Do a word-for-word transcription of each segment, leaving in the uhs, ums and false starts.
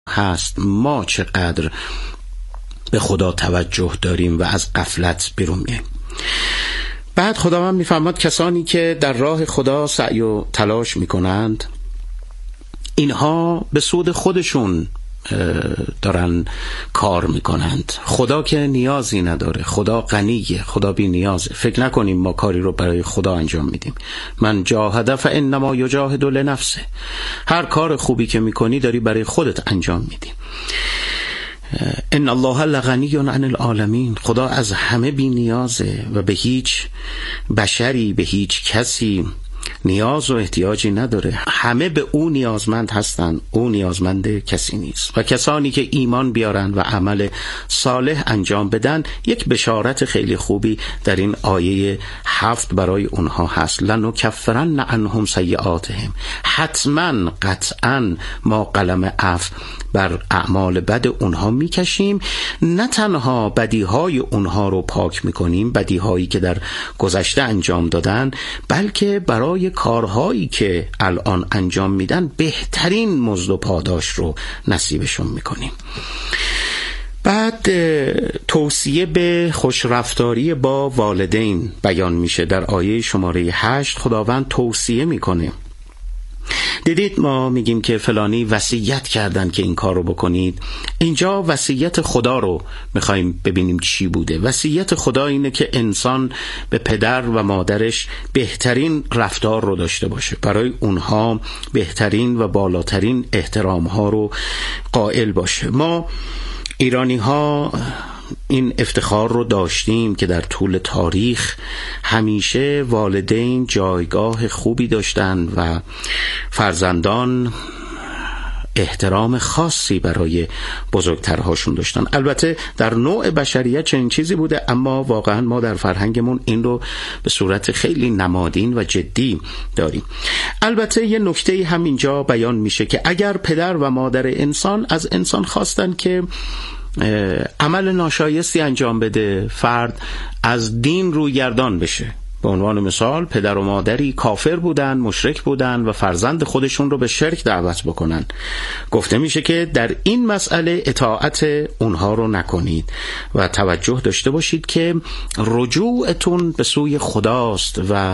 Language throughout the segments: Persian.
هست ما چقدر به خدا توجه داریم و از غفلت بیرون میایم. بعد خداوند میفرماد کسانی که در راه خدا سعی و تلاش میکنند اینها به سود خودشون دارن کار میکنند. خدا که نیازی نداره، خدا غنیه، خدا بی نیازه. فکر نکنیم ما کاری رو برای خدا انجام میدیم. من جاهد فانما یجاهد لنفسه. هر کار خوبی که میکنی داری برای خودت انجام میدی. ان الله لغنی عن العالمین. خدا از همه بی نیازه و به هیچ بشری، به هیچ کسی نیاز و احتیاجی نداره. همه به او نیازمند هستن، او نیازمند کسی نیست. و کسانی که ایمان بیارن و عمل صالح انجام بدن، یک بشارت خیلی خوبی در این آیه هفت برای اونها هست. لنکفرن عنهم سیئاتهم. حتما قطعا ما قلم عفو بر اعمال بد اونها میکشیم. نه تنها بدیهای اونها رو پاک میکنیم، بدیهایی که در گذشته انجام دادن، بلکه برای کارهایی که الان انجام میدن بهترین مزد و پاداش رو نصیبشون میکنیم. بعد توصیه به خوشرفتاری با والدین بیان میشه. در آیه شماره هشت خداوند توصیه میکنه. دیدید ما میگیم که فلانی وصیت کردن که این کار رو بکنید. اینجا وصیت خدا رو میخوایم ببینیم چی بوده. وصیت خدا اینه که انسان به پدر و مادرش بهترین رفتار رو داشته باشه، برای اونها بهترین و بالاترین احترام ها رو قائل باشه. ما ایرانی ها این افتخار رو داشتیم که در طول تاریخ همیشه والدین جایگاه خوبی داشتن و فرزندان احترام خاصی برای بزرگترهاشون داشتن. البته در نوع بشریت چنین چیزی بوده، اما واقعا ما در فرهنگمون این رو به صورت خیلی نمادین و جدی داریم. البته یه نکته هم اینجا بیان میشه که اگر پدر و مادر انسان از انسان خواستن که عمل ناشایستی انجام بده، فرد از دین روی گردان بشه. به عنوان مثال پدر و مادری کافر بودن، مشرک بودن و فرزند خودشون رو به شرک دعوت بکنن، گفته میشه که در این مسئله اطاعت اونها رو نکنید و توجه داشته باشید که رجوعتون به سوی خداست و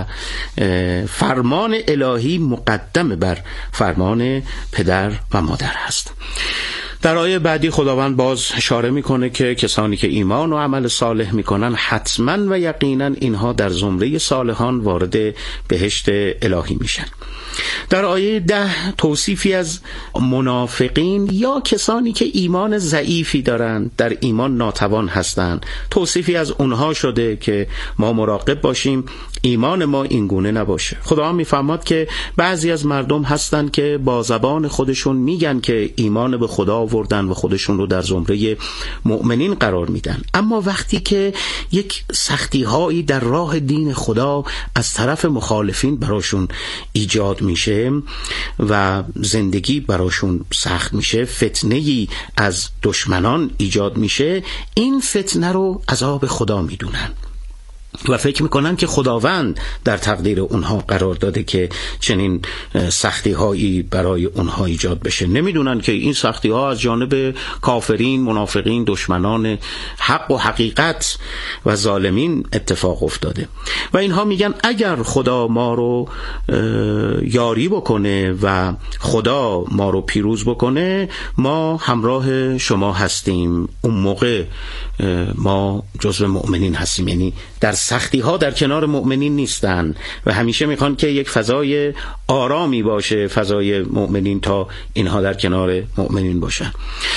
فرمان الهی مقدم بر فرمان پدر و مادر هست. در آیه بعدی خداوند باز اشاره میکنه که کسانی که ایمان و عمل صالح میکنن حتما و یقینا اینها در زمره صالحان وارد بهشت الهی میشن. در آیه ده توصیفی از منافقین یا کسانی که ایمان ضعیفی دارند، در ایمان ناتوان هستند، توصیفی از اونها شده که ما مراقب باشیم ایمان ما این گونه نباشه. خدا میفرماد که بعضی از مردم هستن که با زبان خودشون میگن که ایمان به خدا آوردن و خودشون رو در زمره مؤمنین قرار میدن، اما وقتی که یک سختی هایی در راه دین خدا از طرف مخالفین براشون ایجاد میشه و زندگی براشون سخت میشه، فتنه‌ای از دشمنان ایجاد میشه، این فتنه رو عذاب خدا میدونن و فکر میکنن که خداوند در تقدیر اونها قرار داده که چنین سختی هایی برای اونها ایجاد بشه. نمیدونن که این سختی ها از جانب کافرین، منافقین، دشمنان حق و حقیقت و ظالمین اتفاق افتاده و اینها میگن اگر خدا ما رو یاری بکنه و خدا ما رو پیروز بکنه ما همراه شما هستیم، اون موقع ما جزو مؤمنین هستیم. یعنی در سختی ها در کنار مؤمنین نیستن و همیشه میخوان که یک فضای آرامی باشه، فضای مؤمنین، تا اینها در کنار مؤمنین باشن.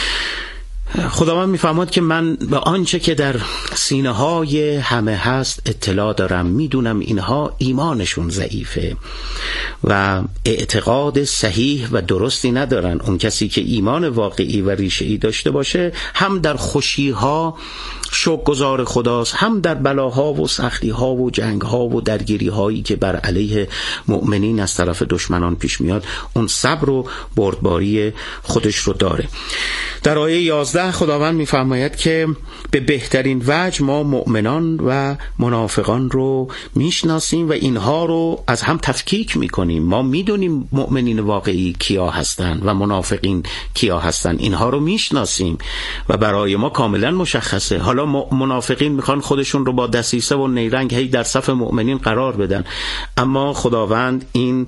خداوند میفرماد که من به آنچه که در سینه های همه هست اطلاع دارم، میدونم اینها ایمانشون ضعیفه و اعتقاد صحیح و درستی ندارن. اون کسی که ایمان واقعی و ریشه‌ای داشته باشه هم در خوشی ها شکرگزار خداست، هم در بلاها و سختی ها و جنگ ها و درگیری هایی که بر علیه مؤمنین از طرف دشمنان پیش میاد اون صبر و بردباری خودش رو داره. در آیه یازده خداوند می‌فرماید که به بهترین وجه ما مؤمنان و منافقان رو میشناسیم و اینها رو از هم تفکیک میکنیم. ما میدونیم مؤمنین واقعی کیا هستن و منافقین کیا هستن، اینها رو میشناسیم و برای ما کاملا مشخصه. حالا منافقین میخوان خودشون رو با دسیسه و نیرنگ هی در صف مؤمنین قرار بدن، اما خداوند این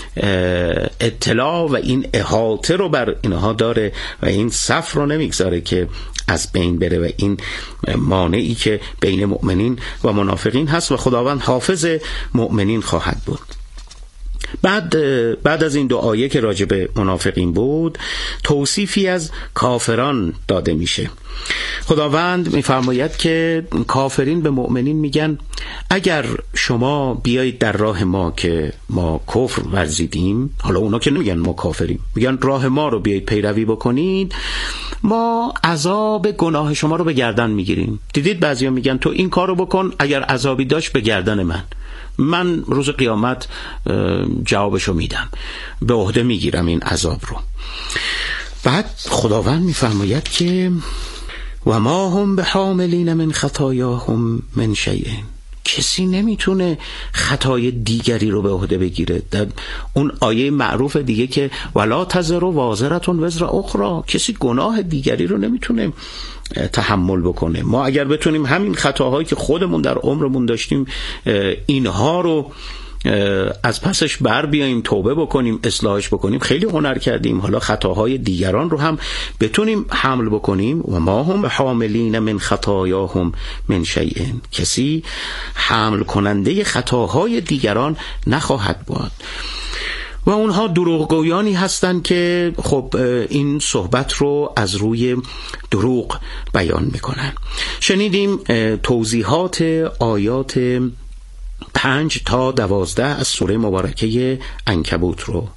اطلاع و این احاطه رو بر اینها داره و این صف رو نمیگذاره که از بین بره و این مانعی که بین مؤمنین و منافقین هست و خداوند حافظ مؤمنین خواهد بود. بعد بعد از این دو آیه که راجع به منافقین بود، توصیفی از کافران داده میشه. خداوند میفرماید که کافرین به مؤمنین میگن اگر شما بیایید در راه ما که ما کفر ورزیدیم، حالا اونا که نمیگن ما کافریم، میگن راه ما رو بیایید پیروی بکنید، ما عذاب گناه شما رو به گردن میگیریم. دیدید بعضیا میگن تو این کارو بکن، اگر عذابی داشت به گردن من، من روز قیامت جوابشو میدم، به عهده میگیرم این عذاب رو. بعد خداوند میفرماید که و ما هم بحاملین من خطایاهم من شیء، کسی نمیتونه خطای دیگری رو به عهده بگیره. در اون آیه معروف دیگه که ولا تزر وازرة وزر اخرى، کسی گناه دیگری رو نمیتونه تحمل بکنه. ما اگر بتونیم همین خطاهایی که خودمون در عمرمون داشتیم اینها رو از پسش بر بیاییم، توبه بکنیم، اصلاحش بکنیم، خیلی هنر کردیم. حالا خطاهای دیگران رو هم بتونیم حمل بکنیم. و ما هم حاملین من خطایاهم من شیء، کسی حمل کننده خطاهای دیگران نخواهد بود. و اونها دروغگویانی هستند که خب این صحبت رو از روی دروغ بیان میکنن. شنیدیم توضیحات آیات پنج تا دوازده از سوره مبارکه عنکبوت رو.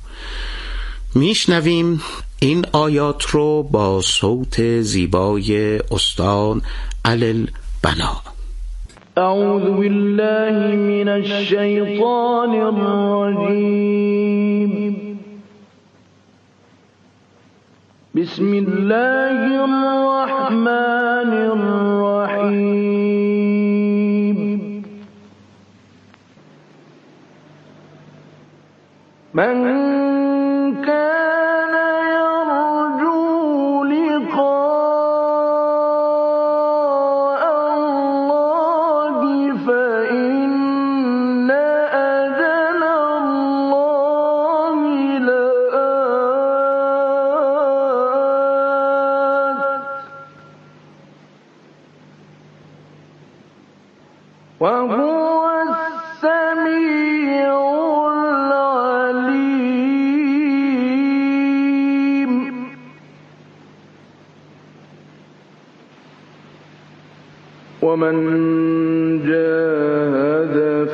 میشنویم این آیات رو با صوت زیبای استاد علی البنا. اعوذ بالله من الشیطان الرجیم. بسم الله الرحمن الرحیم. من كان يرجو لقاء الله فإن أجل الله لآت وهو السميع ومن جاهد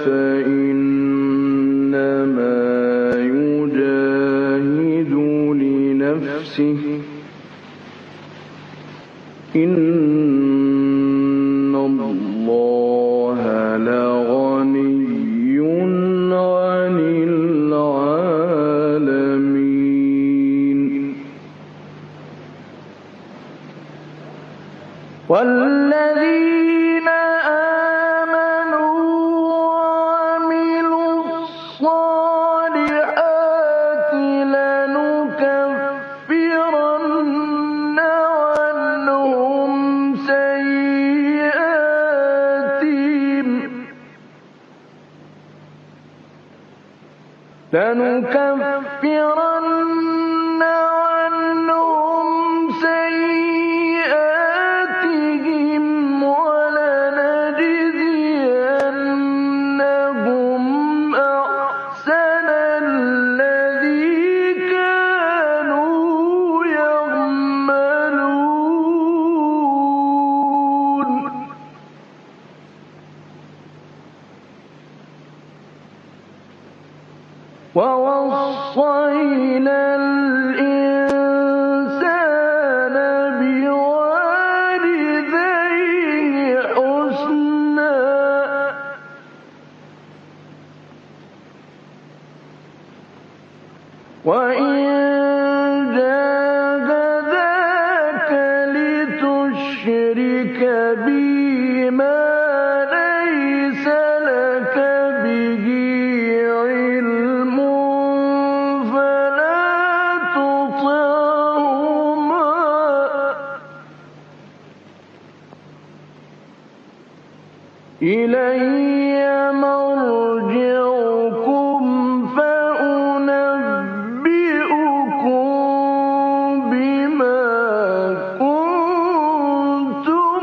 فإنما يجاهد لنفسه إن الله لغني عن العالمين. والذين لنكفرن عنهم سيئاتهم ولنجزينهم أحسن الذي كانوا يعملون. ووصينا الإنسان بوالديه حسنا وإن جاهداك بي ما ليس لك به علم فلا تطعهما إلي مرجعكم فأنبئكم بما كنتم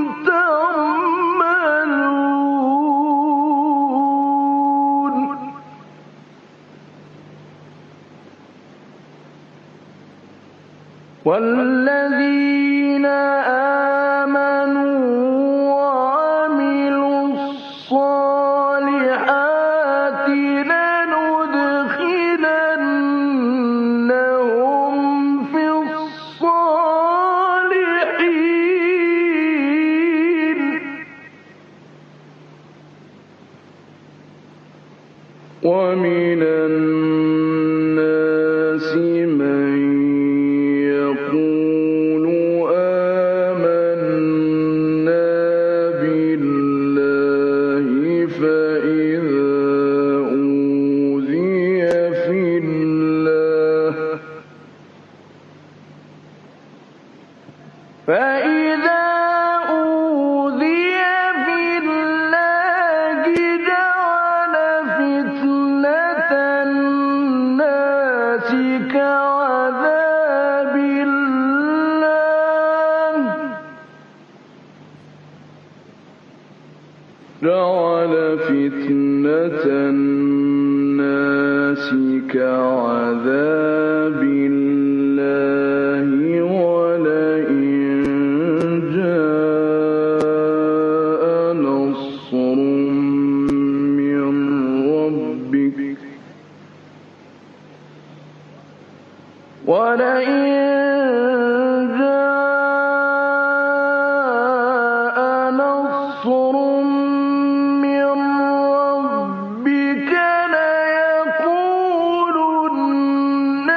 تعملون والذين آمنوا وعملوا الصالحات لندخلنهم في الصالحين ومن الناس من يقول آمنا بالله فإذا أوذي في الله فإذا أوذي في الله جعل فتنة الناس كعذاب الله جعل فتنة الناس كعذاب الله ولئن جاء نصر من ربك ولئن جاء نصر من ربك ليقولن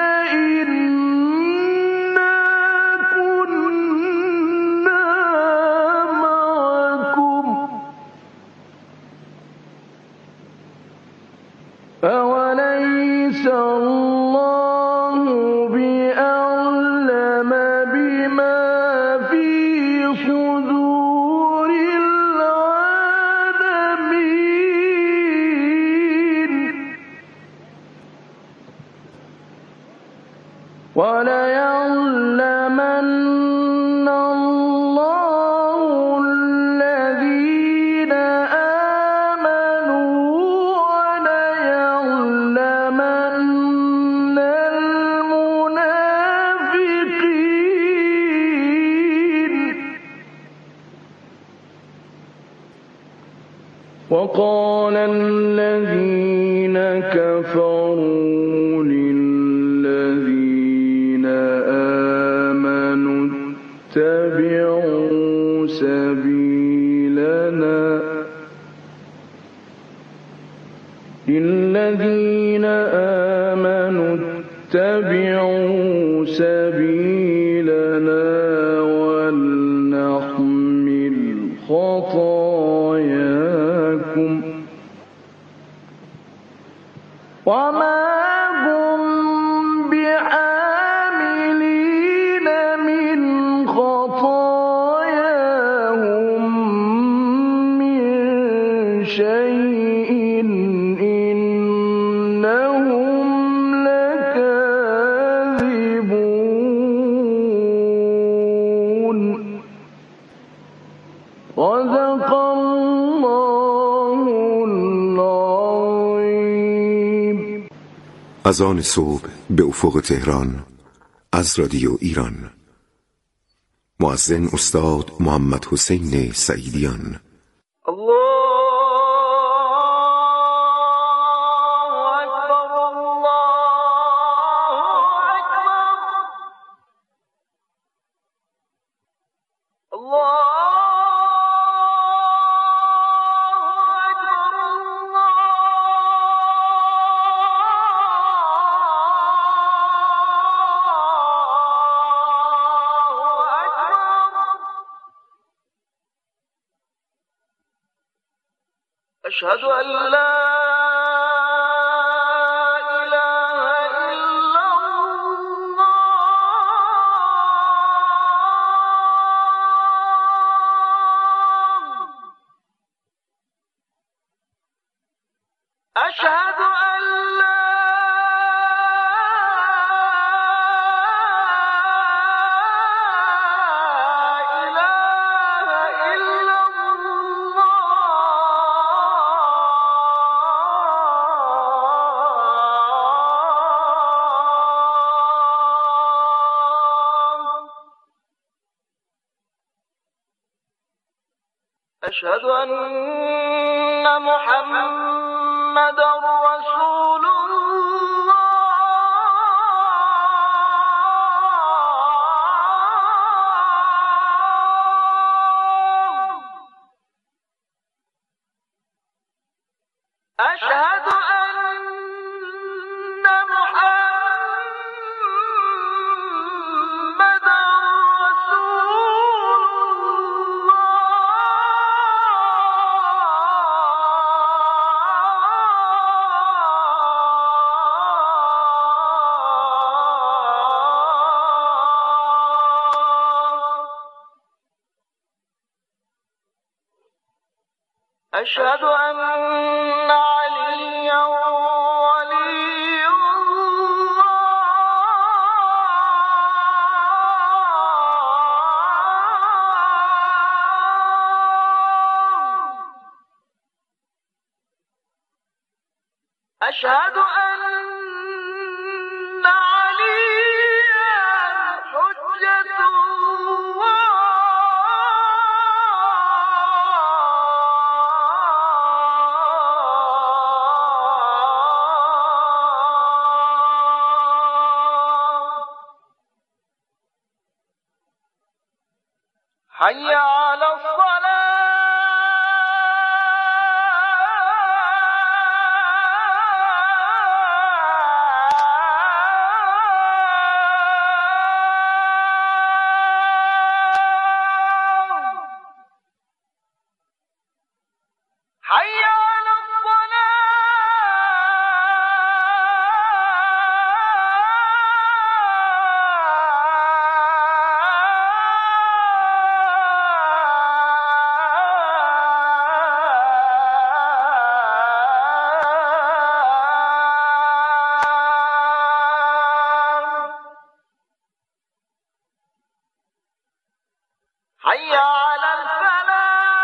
إنا كنا معكم أوليس الله بأعلم بما في صدور العالمين وليعلمن الله الذين آمنوا وليعلمن المنافقين وقال الذين كفروا للذين آمنوا اتبعوا سبيلنا للذين آمنوا اتبعوا سبيلنا ولنحمل خطاياكم وما هم بحاملين من خطاياهم من شيء إنهم لكاذبون صدق الله العظيم. از آن صبح به افق تهران از رادیو ایران. مؤذن استاد محمد حسین سعیدیان. أشهد أن لا إله إلا الله أشهد أن لا أشهد أن محمدًا رسول الله أشهد أن محمدًا أشهد أن عليا ولي الله أشهد أن عليا حجة الله حي على الصلاة حي على حي على الفلاح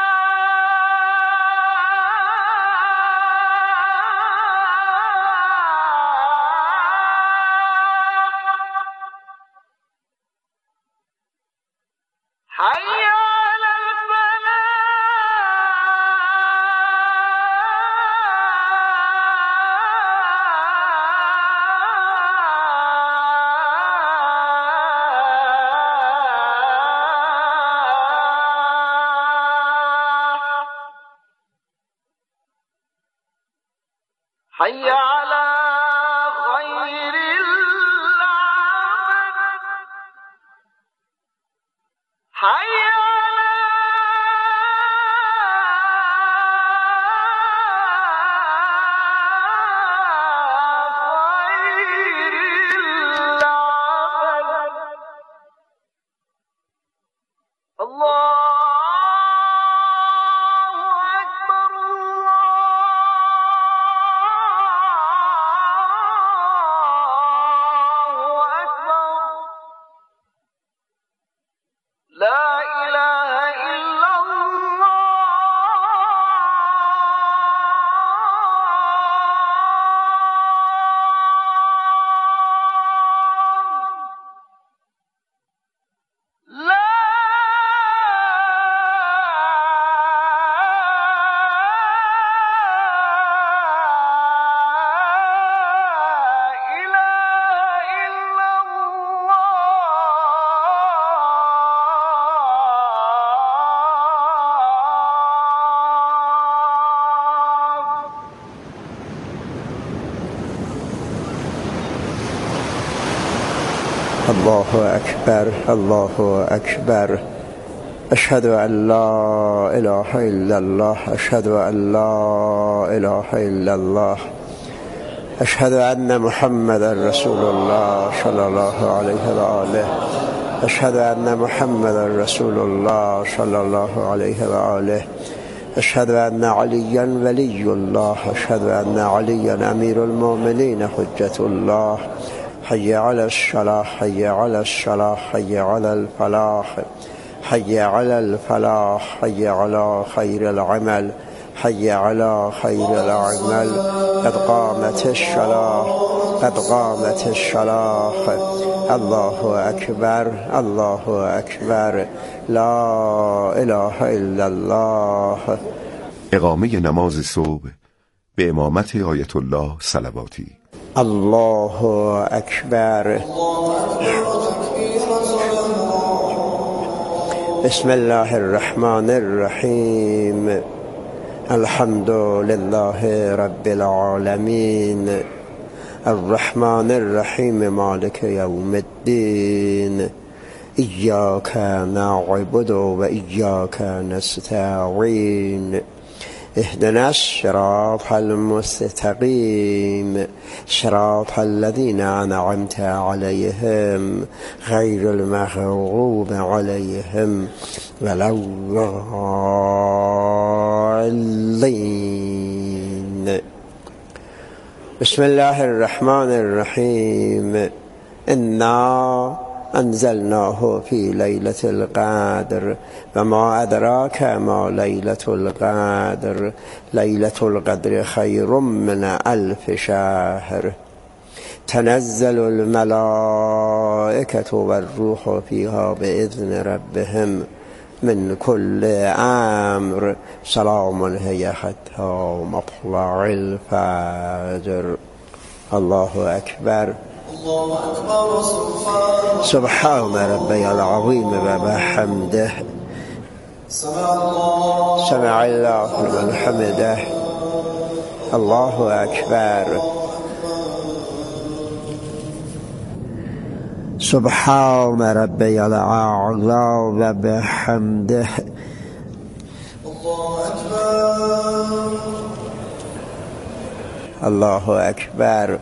حي على حي على خير العمل حي على خير العمل الله لا إله إلا الله لا الله أكبر الله أكبر أشهد أن لا إله إلا الله أشهد أن لا إله إلا الله أشهد أن محمدا رسول الله صلى الله عليه وآله أشهد أن محمدا رسول الله صلى الله عليه وآله أشهد أن عليا ولي الله أشهد أن عليا أمير المؤمنين حجة الله حي على الصلاة حي على الصلاة حي على الفلاح حي على الفلاح حي على خير العمل حي على خير العمل قد قامت الصلاة قد قامت الصلاة الله أكبر الله أكبر لا اله الا الله. اقامه نماز صبح به امامت آیت الله صلواتی. الله اکبر. بسم الله الرحمن الرحیم. الحمد لله رب العالمین الرحمن الرحیم مالک یوم الدین إياك نعبد وإياك نستعين اهدنا الصراط المستقيم صراط الذين أنعمت عليهم غير المغضوب عليهم ولا الضالين. بسم الله الرحمن الرحيم. إنا انزلناه في ليلة القدر وما أدراك ما ليلة القدر ليلة القدر خير من ألف شهر تنزل الملائكة والروح فيها بإذن ربهم من كل أمر سلام هي حتى مطلع الفجر. الله أكبر. سبحان ربي العظيم وبحمده سمع الله لمن حمده. الله أكبر. سبحان ربي الأعلى وبحمده. الله أكبر.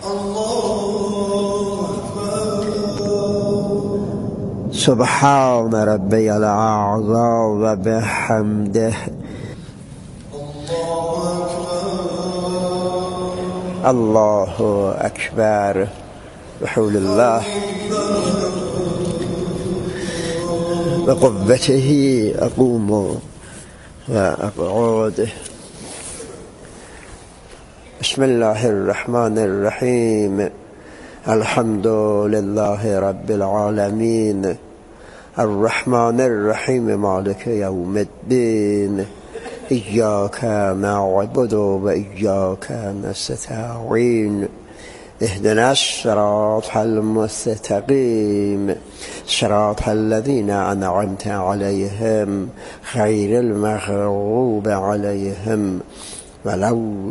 سبحان ربي الأعلى وبحمده. الله أكبر. بحول الله بقوته أقوم وأقعد. بسم الله الرحمن الرحيم. الحمد لله رب العالمين الرحمن الرحيم مالك يوم الدين إياك نعبد وإياك نستعين اهدنا الصراط المستقيم صراط الذين أنعمت عليهم غير المغضوب عليهم ولا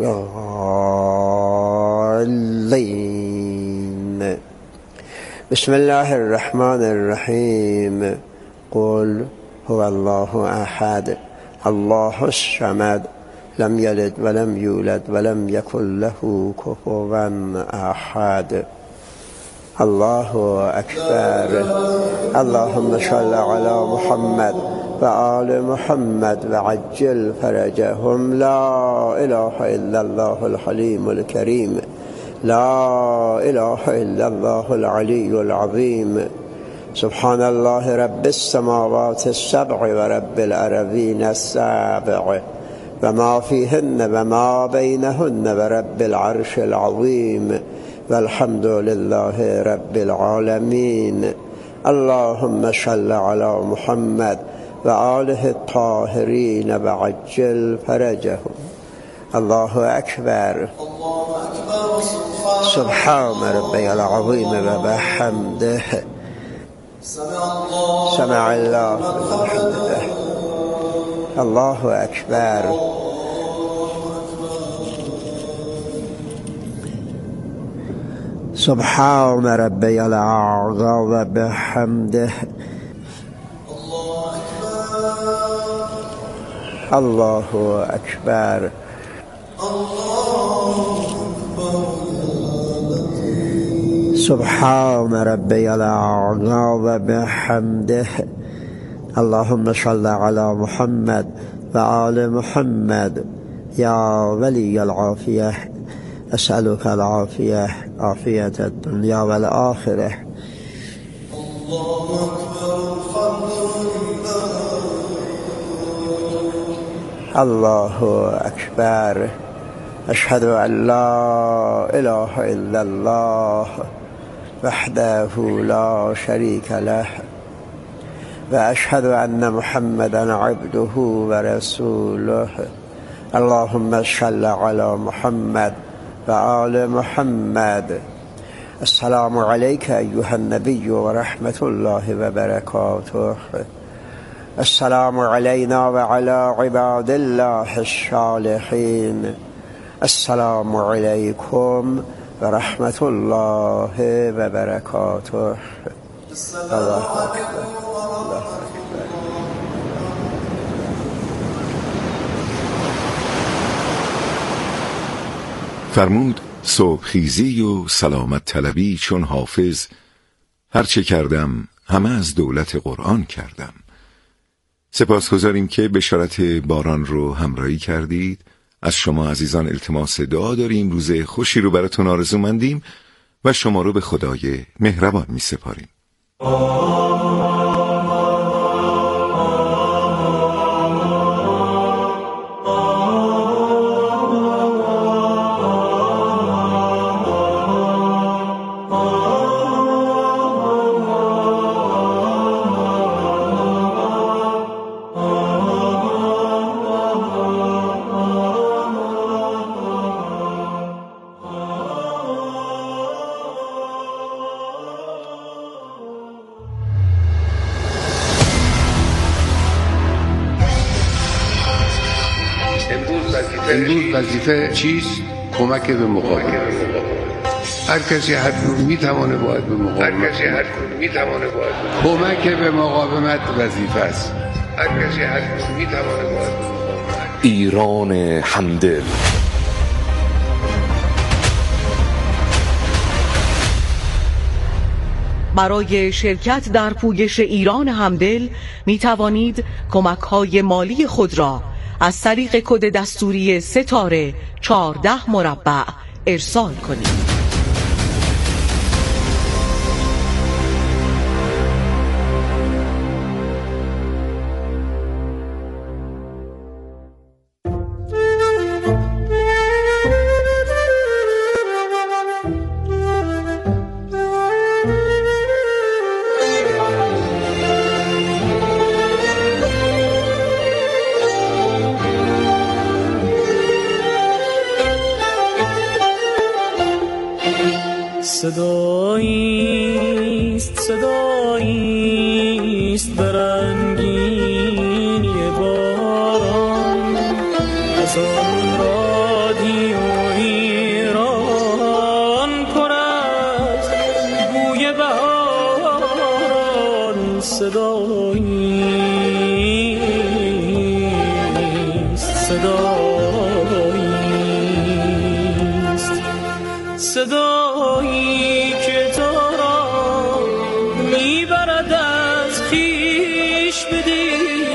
الضالين. بسم الله الرحمن الرحيم. قل هو الله أحد الله الصمد لم يلد ولم يولد ولم يكن له كفوا أحد. الله أكبر. اللهم صل على محمد وآل محمد وعجل فرجهم. لا إله إلا الله الحليم الكريم لا إله إلا الله العلي العظيم. سبحان الله رب السماوات السبع ورب الأرضين السبع وما فيهن وما بينهن ورب العرش العظيم والحمد لله رب العالمين. اللهم صل على محمد وآله الطاهرين وعجل فرجهم. الله أكبر. سبحان ربي العظيم وبحمده سمع الله لمن حمده. الله أكبر. سبحان ربي الأعلى وبحمده. الله اکبر. سبحان ربی الاعلی و بحمده. اللهم صل علی محمد و آل محمد. یا ولی العافیه، اسألك العافیه، عافیت الدنیا و الآخره. الله اکبر. اشهد ان لا اله الا الله وحده لا شریک له و اشهد ان محمدا عبده و رسوله. اللهم صل علی محمد و آل محمد. السلام علیک ایها النبی و رحمت الله و برکاته. السلام علینا و علی عباد الله الصالحین. السلام علیکم و رحمت الله و برکاته. الله اکبر. الله اکبر. فرمود صبحخیزی و سلامت طلبی چون حافظ، هرچه کردم همه از دولت قرآن کردم. سپاسگزاریم که بشارت باران رو همراهی کردید. از شما عزیزان التماس دعا داریم، روز خوشی رو براتون آرزومندیم و شما رو به خدای مهربان می سپاریم. امروز وظیفه چیست؟ کمک به مقاومت. هر کسی هر جور میتوانه باید به مقاومت. کمک به مقاومت وظیفه است. هر کسی هر جور میتوانه باید به مقاومت. ایران همدل. برای شرکت در پویش ایران همدل می توانید کمک های مالی خود را از طریق کد دستوری ستاره چهارده مربع ارسال کنید. صداییست صداییست برنگینی باران، از آن رادیو ایران پر از بوی بهاران. صداییست صداییست صدایی که تو را میبرد از خویش بدی